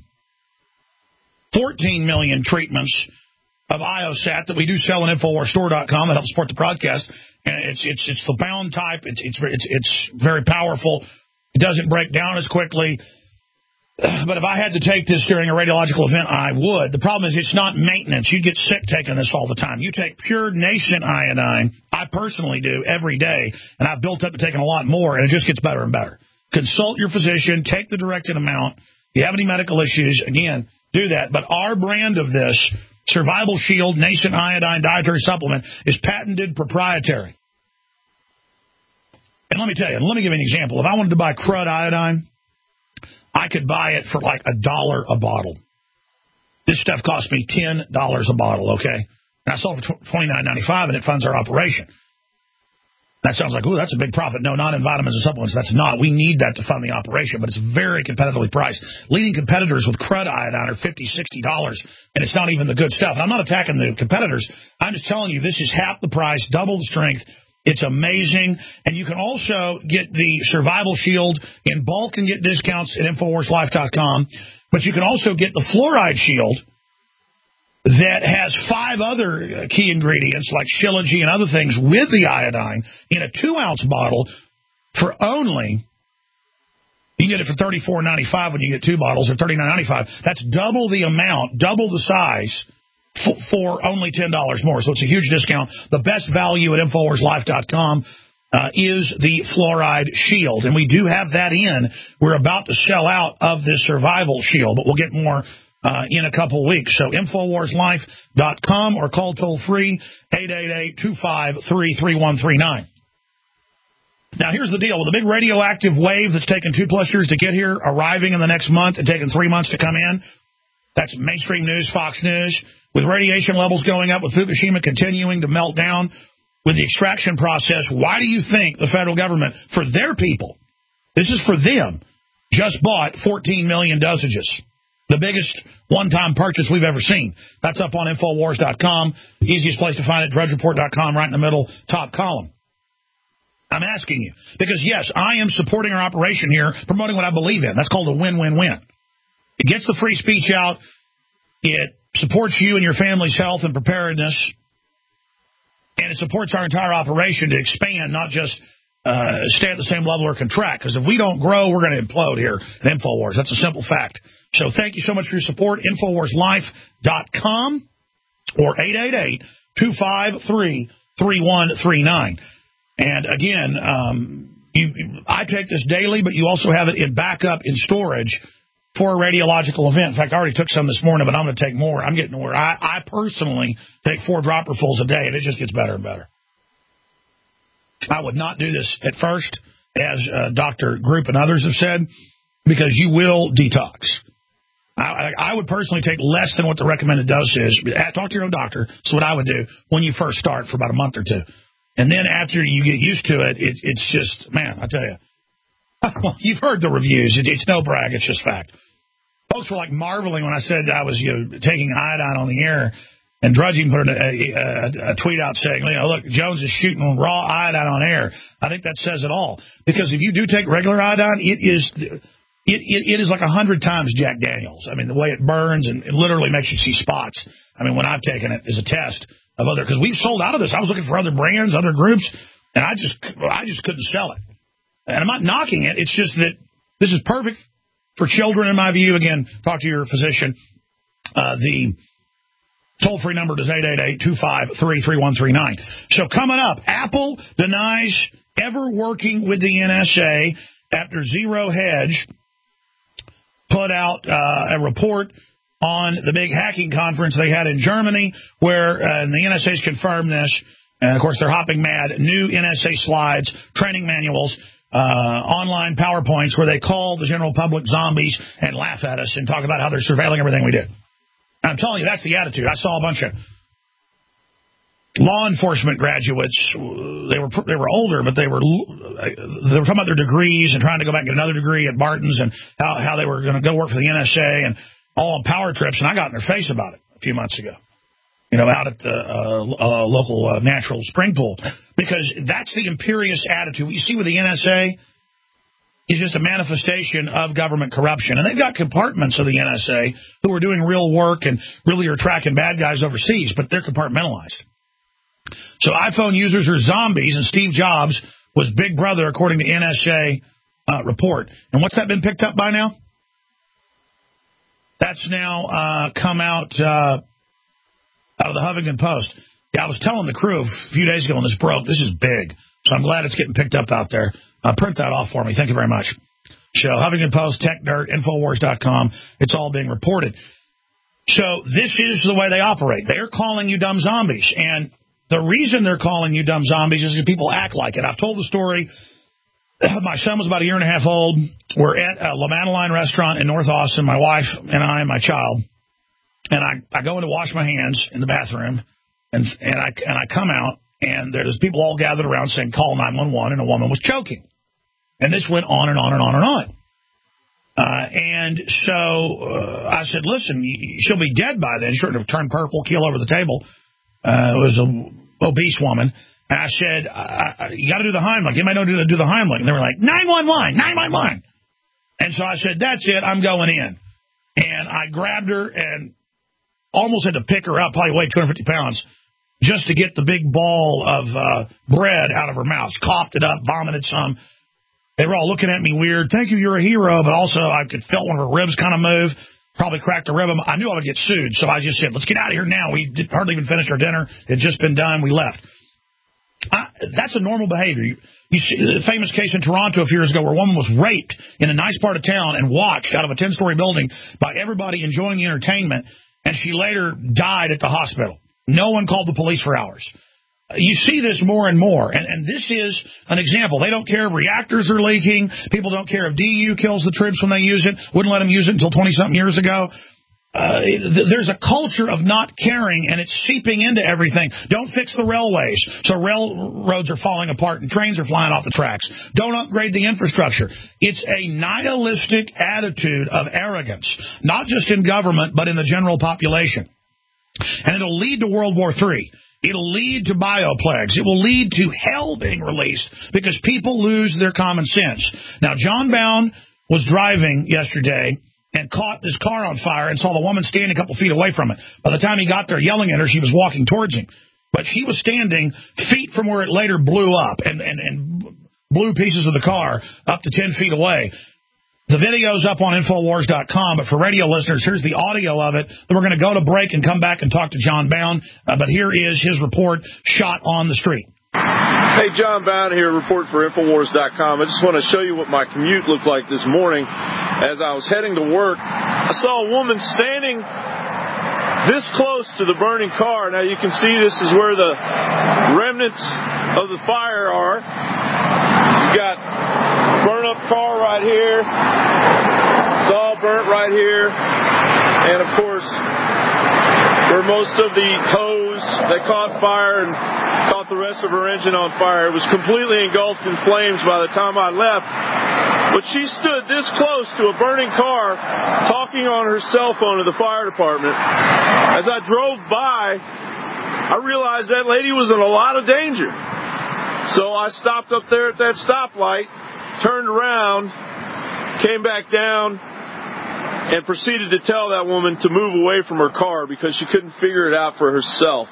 treatments of IOSAT that we do sell on InfoWarsStore.com that helps support the broadcast. And it's the bound type. It's very powerful. It doesn't break down as quickly. But if I had to take this during a radiological event, I would. The problem is it's not maintenance. You get sick taking this all the time. You take pure Nation iodine. I personally do every day, and I've built up to taking a lot more, and it just gets better and better. Consult your physician. Take the directed amount. If you have any medical issues, again, do that. But our brand of this, Survival Shield Nation Iodine Dietary Supplement, is patented proprietary. And let me tell you, let me give you an example. If I wanted to buy crud iodine, I could buy it for like $1 a bottle. This stuff cost me $10 a bottle, okay? And I sold it for $29.95, and it funds our operation. That sounds like, ooh, that's a big profit. No, not in vitamins and supplements. That's not. We need that to fund the operation, but it's very competitively priced. Leading competitors with crud iodine are $50, $60, and it's not even the good stuff. And I'm not attacking the competitors. I'm just telling you this is half the price, double the strength. It's amazing. And you can also get the Survival Shield in bulk and get discounts at InfoWarsLife.com. But you can also get the Fluoride Shield that has 5 other key ingredients like Shilajit and other things with the iodine in a 2-ounce bottle for only, you can get it for $34.95 when you get 2 bottles, or $39.95. That's double the amount, double the size for only $10 more. So it's a huge discount. The best value at InfoWarsLife.com is the Fluoride Shield, and we do have that in. We're about to sell out of this Survival Shield, but we'll get more in a couple of weeks. So InfoWarsLife.com or call toll-free 888-253-3139. Now, here's the deal. With the big radioactive wave that's taken 2+ years to get here, arriving in the next month and taking 3 months to come in, that's mainstream news, Fox News. With radiation levels going up, with Fukushima continuing to melt down, with the extraction process, why do you think the federal government, for their people, this is for them, just bought 14 million dosages? The biggest one-time purchase we've ever seen. That's up on Infowars.com. Easiest place to find it, DrudgeReport.com, right in the middle, top column. I'm asking you, because, yes, I am supporting our operation here, promoting what I believe in. That's called a win-win-win. It gets the free speech out. It supports you and your family's health and preparedness. And it supports our entire operation to expand, not just stay at the same level or contract. Because if we don't grow, we're going to implode here at InfoWars. That's a simple fact. So thank you so much for your support. InfoWarsLife.com or 888-253-3139. And again, I take this daily, but you also have it in backup in storage for a radiological event. In fact, I already took some this morning, but I'm going to take more. I'm getting to where I personally take 4 dropperfuls a day, and it just gets better and better. I would not do this at first, as Dr. Group and others have said, because you will detox. I would personally take less than what the recommended dose is. Talk to your own doctor. That's what I would do when you first start for about a month or 2. And then after you get used to it, it's just, man, I tell you. Well, you've heard the reviews. It's no brag. It's just fact. Folks were like marveling when I said I was taking iodine on the air, and Drudging put a tweet out saying, look, Jones is shooting raw iodine on air. I think that says it all. Because if you do take regular iodine, it is like 100 times Jack Daniels. I mean, the way it burns and it literally makes you see spots. I mean, when I've taken it as a test of other, because we've sold out of this. I was looking for other brands, other groups, and I just couldn't sell it. And I'm not knocking it. It's just that this is perfect for children, in my view. Again, talk to your physician. The toll-free number is 888-253-3139. So coming up, Apple denies ever working with the NSA after Zero Hedge put out a report on the big hacking conference they had in Germany, where the NSA's confirmed this. And, of course, they're hopping mad. New NSA slides, training manuals, online PowerPoints where they call the general public zombies and laugh at us and talk about how they're surveilling everything we do. And I'm telling you, that's the attitude. I saw a bunch of law enforcement graduates. They were older, but they were talking about their degrees and trying to go back and get another degree at Barton's, and how they were going to go work for the NSA and all on power trips. And I got in their face about it a few months ago, out at the local natural spring pool, because that's the imperious attitude. What you see with the NSA is just a manifestation of government corruption. And they've got compartments of the NSA who are doing real work and really are tracking bad guys overseas, but they're compartmentalized. So iPhone users are zombies, and Steve Jobs was Big Brother, according to NSA report. And what's that been picked up by now? That's now come out of the Huffington Post. Yeah, I was telling the crew a few days ago when this broke, this is big. So I'm glad it's getting picked up out there. Print that off for me. Thank you very much. So Huffington Post, Tech Dirt, Infowars.com, it's all being reported. So this is the way they operate. They're calling you dumb zombies. And the reason they're calling you dumb zombies is because people act like it. I've told the story My son was about a year and a half old. We're at a La Madeline restaurant in North Austin, my wife and I and my child. And I go in to wash my hands in the bathroom, and I come out, and there's people all gathered around saying, call 911, and a woman was choking. And this went on and on and on and on. And so I said, listen, she'll be dead by then. She sort of turned purple, keel over the table. It was an obese woman. And I said, you got to do the Heimlich. Anybody know how to do the Heimlich? And they were like, 911, 911. And so I said, that's it, I'm going in. And I grabbed her and almost had to pick her up, probably weighed 250 pounds, just to get the big ball of bread out of her mouth. Coughed it up, vomited some. They were all looking at me weird. Thank you, you're a hero. But also, I could felt one of her ribs kind of move. Probably cracked a rib. I knew I would get sued, so I just said, let's get out of here now. We hardly even finished our dinner. It had just been done. We left. That's a normal behavior. You see the famous case in Toronto a few years ago where a woman was raped in a nice part of town and watched out of a 10-story building by everybody enjoying the entertainment, and she later died at the hospital. No one called the police for hours. You see this more and more, and this is an example. They don't care if reactors are leaking. People don't care if DU kills the troops when they use it. Wouldn't let them use it until 20-something years ago. There's a culture of not caring, and it's seeping into everything. Don't fix the railways, so railroads are falling apart and trains are flying off the tracks. Don't upgrade the infrastructure. It's a nihilistic attitude of arrogance, not just in government, but in the general population. And it'll lead to World War III. It'll lead to bioplagues. It will lead to hell being released because people lose their common sense. Now, John Bound was driving yesterday and caught this car on fire and saw the woman standing a couple feet away from it. By the time he got there yelling at her, she was walking towards him. But she was standing feet from where it later blew up and blew pieces of the car up to 10 feet away. The video's up on Infowars.com, but for radio listeners, here's the audio of it. Then we're going to go to break and come back and talk to John Bound. But here is his report, shot on the street. Hey, John Bound here, report for Infowars.com. I just want to show you what my commute looked like this morning. As I was heading to work, I saw a woman standing this close to the burning car. Now you can see this is where the remnants of the fire are. You got burn up car right here. It's all burnt right here. And of course, where most of the hose that caught fire and caught the rest of her engine on fire, it was completely engulfed in flames by the time I left. But she stood this close to a burning car talking on her cell phone to the fire department. As I drove by, I realized that lady was in a lot of danger. So I stopped up there at that stoplight, turned around, came back down, and proceeded to tell that woman to move away from her car because she couldn't figure it out for herself.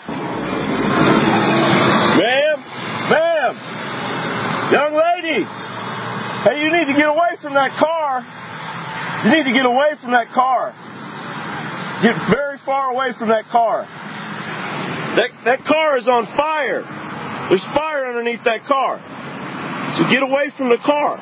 Ma'am, young lady, hey, you need to get away from that car. You need to get away from that car. Get very far away from that car. That car is on fire. There's fire underneath that car. So get away from the car.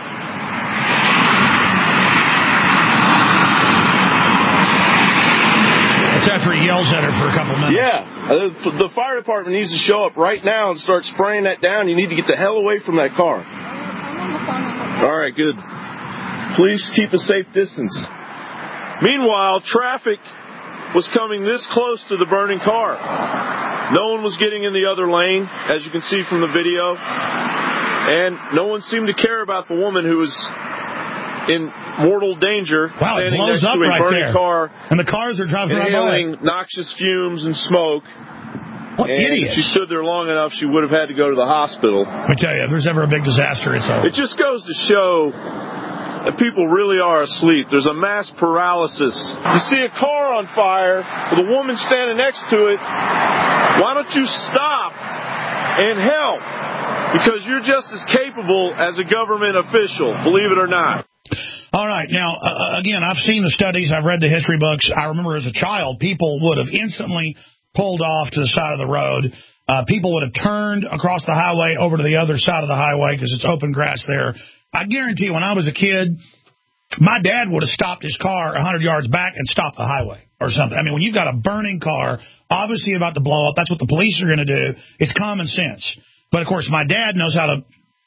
That's after he yells at her for a couple minutes. Yeah. The fire department needs to show up right now and start spraying that down. You need to get the hell away from that car. All right, good. Please keep a safe distance. Meanwhile, traffic was coming this close to the burning car. No one was getting in the other lane, as you can see from the video. And no one seemed to care about the woman who was in mortal danger, standing next to a burning car. And the cars are driving right by. Inhaling noxious fumes and smoke. What idiots. If she stood there long enough, she would have had to go to the hospital. Let me tell you, if there's ever a big disaster, it's over. It just goes to show that people really are asleep. There's a mass paralysis. You see a car on fire with a woman standing next to it. Why don't you stop and help? Because you're just as capable as a government official, believe it or not. All right. Now, again, I've seen the studies. I've read the history books. I remember as a child, people would have instantly pulled off to the side of the road. People would have turned across the highway over to the other side of the highway because it's open grass there. I guarantee you, when I was a kid, my dad would have stopped his car 100 yards back and stopped the highway or something. I mean, when you've got a burning car, obviously about to blow up, that's what the police are going to do. It's common sense. But, of course, my dad knows how to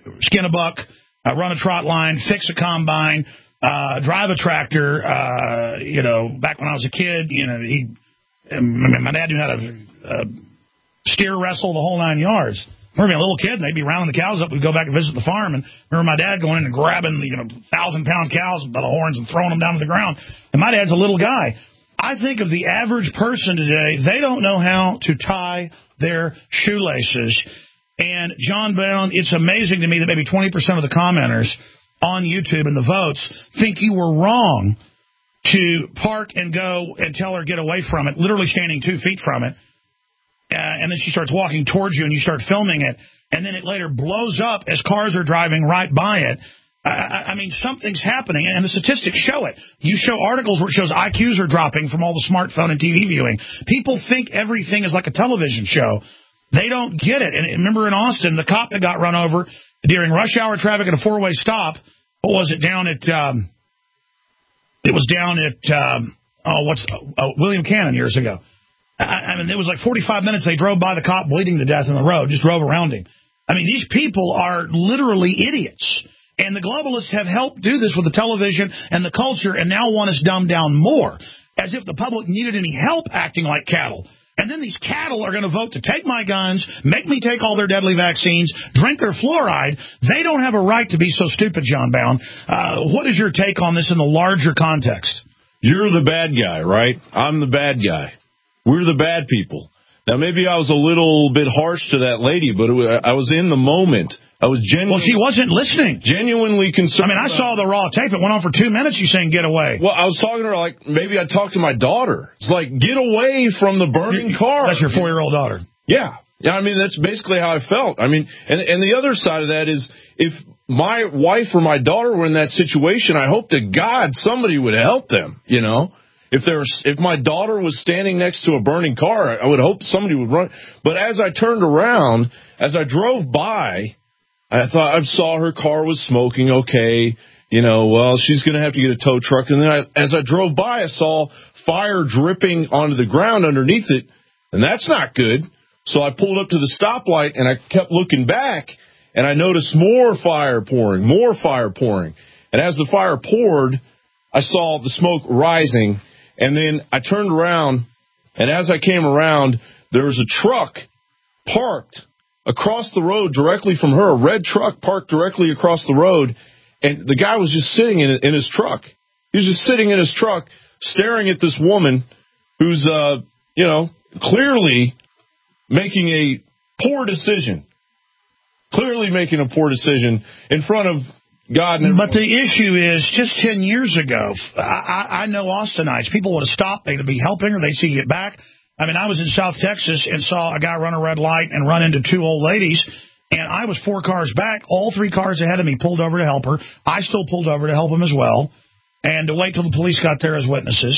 skin a buck, run a trot line, fix a combine, drive a tractor. Back when I was a kid, my dad knew how to steer wrestle, the whole 9 yards. I remember being a little kid, and they'd be rounding the cows up. We'd go back and visit the farm, and I remember my dad going in and grabbing the 1,000-pound cows by the horns and throwing them down to the ground. And my dad's a little guy. I think of the average person today, they don't know how to tie their shoelaces. And, John Bowne, it's amazing to me that maybe 20% of the commenters on YouTube and the votes think you were wrong to park and go and tell her get away from it, literally standing 2 feet from it. And then she starts walking towards you, and you start filming it. And then it later blows up as cars are driving right by it. I mean, something's happening, and the statistics show it. You show articles where it shows IQs are dropping from all the smartphone and TV viewing. People think everything is like a television show. They don't get it. And remember in Austin, the cop that got run over during rush hour traffic at a four-way stop, what was it, down at, William Cannon years ago. I mean, it was like 45 minutes. They drove by the cop bleeding to death in the road, just drove around him. I mean, these people are literally idiots. And the globalists have helped do this with the television and the culture and now want us dumbed down more, as if the public needed any help acting like cattle. And then these cattle are going to vote to take my guns, make me take all their deadly vaccines, drink their fluoride. They don't have a right to be so stupid, John Bowne. What is your take on this in the larger context? You're the bad guy, right? I'm the bad guy. We're the bad people. Now, maybe I was a little bit harsh to that lady, but I was in the moment. I was genuinely... Well, she wasn't listening. Genuinely concerned. I mean, I saw the raw tape. It went on for 2 minutes. You saying, get away. Well, I was talking to her like, maybe I'd talk to my daughter. It's like, get away from the burning car. That's your 4-year-old daughter. Yeah. Yeah, I mean, that's basically how I felt. I mean, and the other side of that is, if my wife or my daughter were in that situation, I hope to God somebody would help them, you know? If my daughter was standing next to a burning car, I would hope somebody would run. But as I turned around, as I drove by, I thought I saw her car was smoking. Okay, well, she's going to have to get a tow truck. And then as I drove by, I saw fire dripping onto the ground underneath it, and that's not good. So I pulled up to the stoplight, and I kept looking back, and I noticed more fire pouring. And as the fire poured, I saw the smoke rising. And then I turned around, and as I came around, there was a truck parked across the road directly from her, a red truck parked directly across the road, and the guy was just sitting in his truck. He was just sitting in his truck staring at this woman who's, clearly making a poor decision. Clearly making a poor decision in front of God. But the issue is, just 10 years ago, I know Austinites. People would have stopped. They'd be helping her. They'd see you get back. I mean, I was in South Texas and saw a guy run a red light and run into 2 old ladies, and I was 4 cars back. All 3 cars ahead of me pulled over to help her. I still pulled over to help him as well, and to wait till the police got there as witnesses.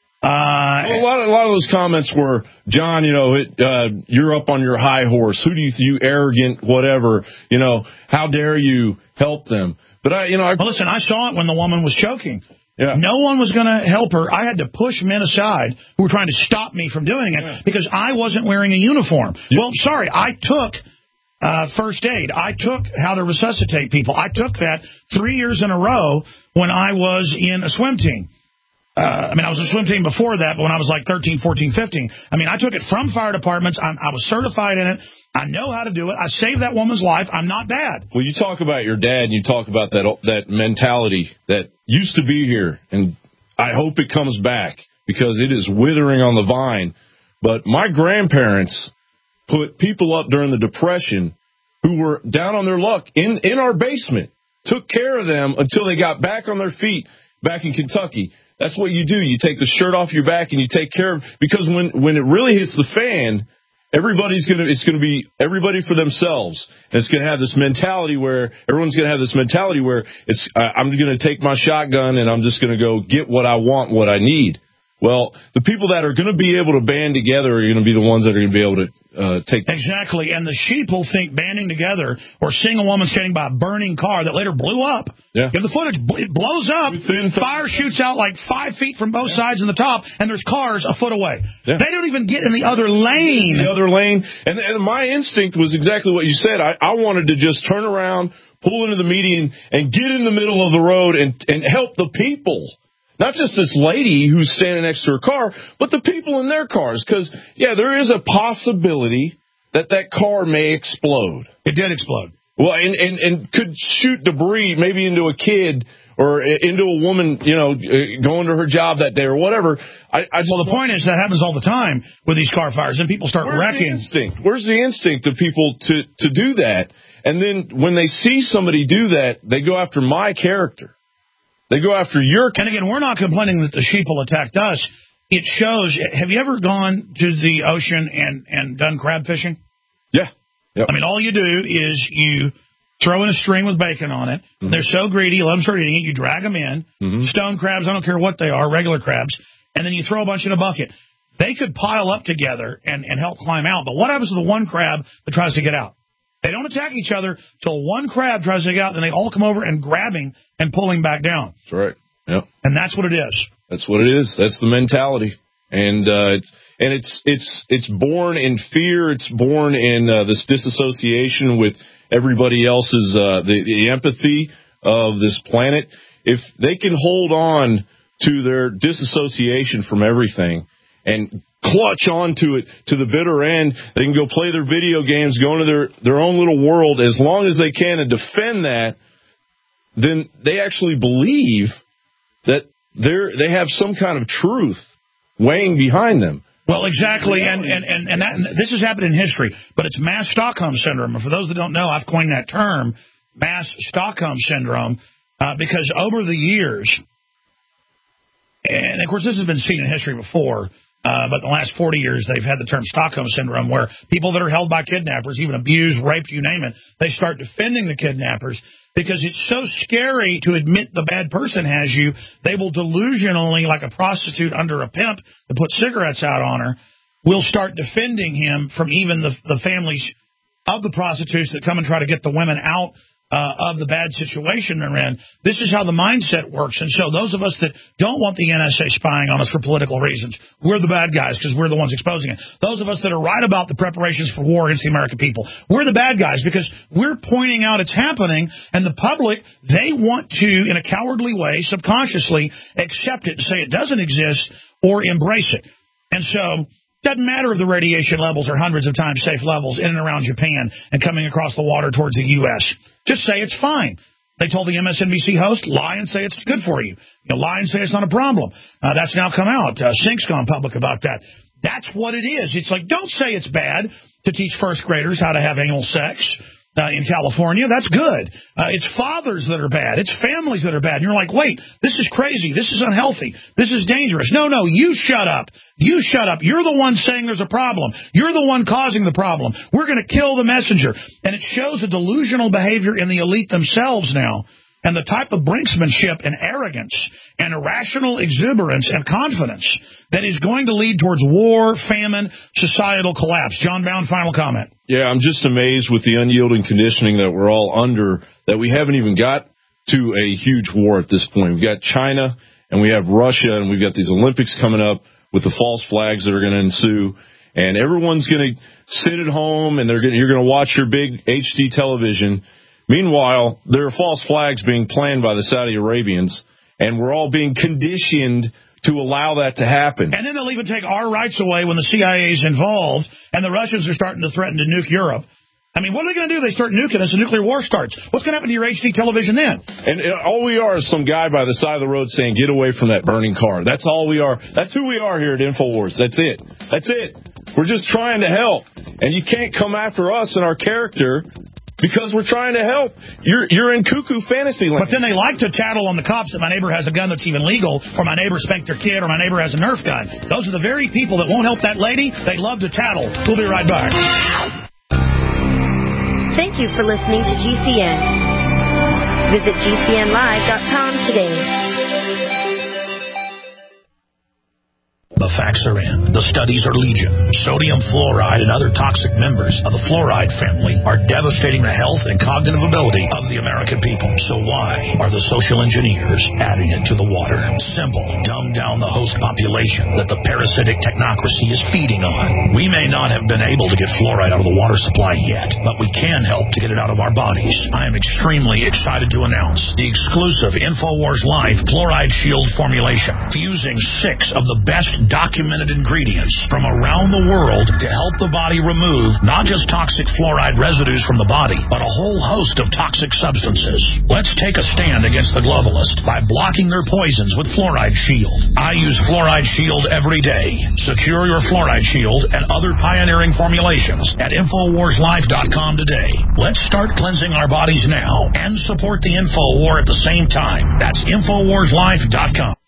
A lot of those comments were, John, you're up on your high horse. Who do you arrogant, whatever, how dare you help them? But well, listen, I saw it when the woman was choking. Yeah. No one was going to help her. I had to push men aside who were trying to stop me from doing it because I wasn't wearing a uniform. Yeah. Well, sorry, I took first aid. I took how to resuscitate people. I took that 3 years in a row when I was in a swim team. I was in a swim team before that, but when I was like 13, 14, 15. I took it from fire departments. I was certified in it. I know how to do it. I saved that woman's life. I'm not bad. Well, you talk about your dad, and you talk about that mentality that used to be here, and I hope it comes back because it is withering on the vine. But my grandparents put people up during the Depression who were down on their luck in our basement, took care of them until they got back on their feet back in Kentucky. That's what you do. You take the shirt off your back and you take care of, because when it really hits the fan, it's going to be everybody for themselves. And it's going to have this mentality where everyone's going to have this mentality where I'm going to take my shotgun and I'm just going to go get what I want, what I need. Well, the people that are going to be able to band together are going to be the ones that are going to be able to take... Exactly, and the sheeple think banding together or seeing a woman standing by a burning car that later blew up. Yeah. If the footage, it blows up, fire shoots out like 5 feet from both sides in the top, and there's cars a foot away. Yeah. They don't even get in the other lane. And my instinct was exactly what you said. I wanted to just turn around, pull into the median and get in the middle of the road and help the people. Not just this lady who's standing next to her car, but the people in their cars. Because, there is a possibility that car may explode. It did explode. Well, and could shoot debris maybe into a kid or into a woman, going to her job that day or whatever. The point is that happens all the time with these car fires, and people start wrecking. Where's the instinct of people to do that? And then when they see somebody do that, they go after my character. They go after your... And again, we're not complaining that the sheeple attacked us. It shows... Have you ever gone to the ocean and done crab fishing? Yeah. Yep. I mean, all you do is you throw in a string with bacon on it. Mm-hmm. They're so greedy, you let them start eating it. You drag them in. Mm-hmm. Stone crabs, I don't care what they are, regular crabs. And then you throw a bunch in a bucket. They could pile up together and help climb out. But what happens to the one crab that tries to get out? They don't attack each other till one crab tries to get out, then they all come over and grab him and pull him back down. That's right. Yep. And that's what it is. That's what it is. That's the mentality. And it's born in fear. It's born in this disassociation with everybody else's the empathy of this planet. If they can hold on to their disassociation from everything and clutch onto it to the bitter end, they can go play their video games, go into their own little world as long as they can and defend that, then they actually believe that they have some kind of truth weighing behind them. Well, exactly, and this has happened in history, but it's mass Stockholm syndrome. And for those that don't know, I've coined that term, mass Stockholm syndrome, because over the years, and of course this has been seen in history before, but in the last 40 years, they've had the term Stockholm Syndrome, where people that are held by kidnappers, even abused, raped, you name it, they start defending the kidnappers because it's so scary to admit the bad person has you. They will delusionally, like a prostitute under a pimp that puts cigarettes out on her, will start defending him from even the families of the prostitutes that come and try to get the women out of the bad situation they're in. This is how the mindset works. And so those of us that don't want the NSA spying on us for political reasons, we're the bad guys because we're the ones exposing it. Those of us that are right about the preparations for war against the American people, we're the bad guys because we're pointing out it's happening, and the public, they want to, in a cowardly way, subconsciously accept it and say it doesn't exist or embrace it. And so... doesn't matter if the radiation levels are hundreds of times safe levels in and around Japan and coming across the water towards the U.S. Just say it's fine. They told the MSNBC host, lie and say it's good for you. Lie and say it's not a problem. That's now come out. Sync's gone public about that. That's what it is. It's like, don't say it's bad to teach first graders how to have anal sex in California. That's good. It's fathers that are bad. It's families that are bad. And you're like, wait, this is crazy. This is unhealthy. This is dangerous. No, you shut up. You shut up. You're the one saying there's a problem. You're the one causing the problem. We're going to kill the messenger. And it shows a delusional behavior in the elite themselves now. And the type of brinksmanship and arrogance and irrational exuberance and confidence that is going to lead towards war, famine, societal collapse. John Bound, final comment. Yeah, I'm just amazed with the unyielding conditioning that we're all under, that we haven't even got to a huge war at this point. We've got China, and we have Russia, and we've got these Olympics coming up with the false flags that are going to ensue. And everyone's going to sit at home, and you're going to watch your big HD television. Meanwhile, there are false flags being planned by the Saudi Arabians, and we're all being conditioned to allow that to happen. And then they'll even take our rights away when the CIA is involved, and the Russians are starting to threaten to nuke Europe. I mean, what are they going to do? They start nuking us, a nuclear war starts. What's going to happen to your HD television then? And all we are is some guy by the side of the road saying, get away from that burning car. That's all we are. That's who we are here at InfoWars. That's it. That's it. We're just trying to help. And you can't come after us and our character because we're trying to help. You're in cuckoo fantasy land. But then they like to tattle on the cops that my neighbor has a gun that's even legal, or my neighbor spanked their kid, or my neighbor has a Nerf gun. Those are the very people that won't help that lady. They love to tattle. We'll be right back. Thank you for listening to GCN. Visit GCNlive.com today. The the facts are in. The studies are legion. Sodium fluoride and other toxic members of the fluoride family are devastating the health and cognitive ability of the American people. So why are the social engineers adding it to the water? Simple. Dumb down the host population that the parasitic technocracy is feeding on. We may not have been able to get fluoride out of the water supply yet, but we can help to get it out of our bodies. I am extremely excited to announce the exclusive InfoWars Life Fluoride Shield formulation, fusing 6 of the best documented ingredients from around the world to help the body remove not just toxic fluoride residues from the body, but a whole host of toxic substances. Let's take a stand against the globalists by blocking their poisons with Fluoride Shield. I use Fluoride Shield every day. Secure your Fluoride Shield and other pioneering formulations at InfoWarsLife.com today. Let's start cleansing our bodies now and support the Info War at the same time. That's InfoWarsLife.com.